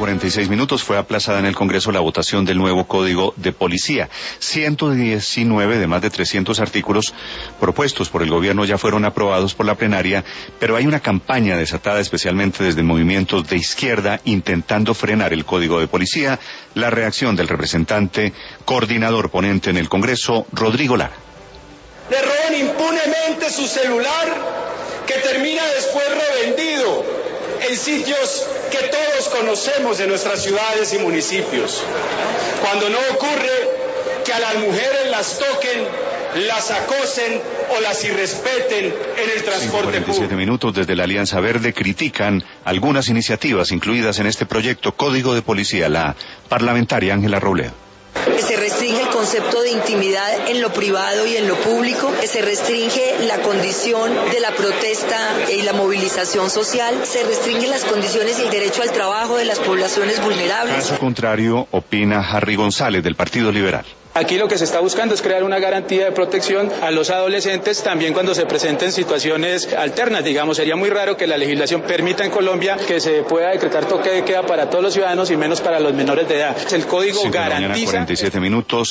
5:46 fue aplazada en el Congreso la votación del nuevo Código de Policía. 119 de más de 300 artículos propuestos por el gobierno ya fueron aprobados por la plenaria, pero hay una campaña desatada especialmente desde movimientos de izquierda intentando frenar el Código de Policía. La reacción del representante coordinador ponente en el Congreso, Rodrigo Lara. Le roban impunemente su celular, que termina después revendido en sitios que todos conocemos de nuestras ciudades y municipios. Cuando no ocurre que a las mujeres las toquen, las acosen o las irrespeten en el transporte público. 5:47 desde la Alianza Verde critican algunas iniciativas incluidas en este proyecto Código de Policía. La parlamentaria Ángela Robledo. Que se restringe el concepto de intimidad en lo privado y en lo público, que se restringe la condición de la protesta y la movilización social, se restringen las condiciones y el derecho al trabajo de las poblaciones vulnerables. Caso contrario, opina Harry González del Partido Liberal. Aquí lo que se está buscando es crear una garantía de protección a los adolescentes también cuando se presenten situaciones alternas. Digamos, sería muy raro que la legislación permita en Colombia que se pueda decretar toque de queda para todos los ciudadanos y menos para los menores de edad. El código garantiza... 5:47